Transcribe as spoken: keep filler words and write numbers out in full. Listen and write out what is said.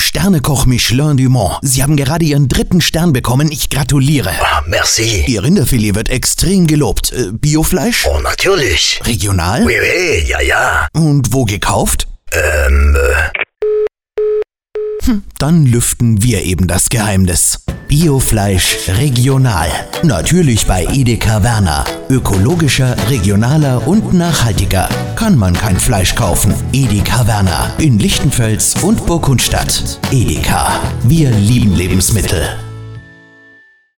Sternekoch Michelin du Mont. Sie haben gerade Ihren dritten Stern bekommen. Ich gratuliere. Ah, merci. Ihr Rinderfilet wird extrem gelobt. Äh, Biofleisch? Oh, natürlich. Regional? Oui, oui, ja, ja. Und wo gekauft? Ähm, äh... Hm, dann lüften wir eben das Geheimnis. Biofleisch regional. Natürlich bei Edeka Werner. Ökologischer, regionaler und nachhaltiger. Kann man kein Fleisch kaufen. Edeka Werner. In Lichtenfels und Burgkundstadt. Edeka. Wir lieben Lebensmittel.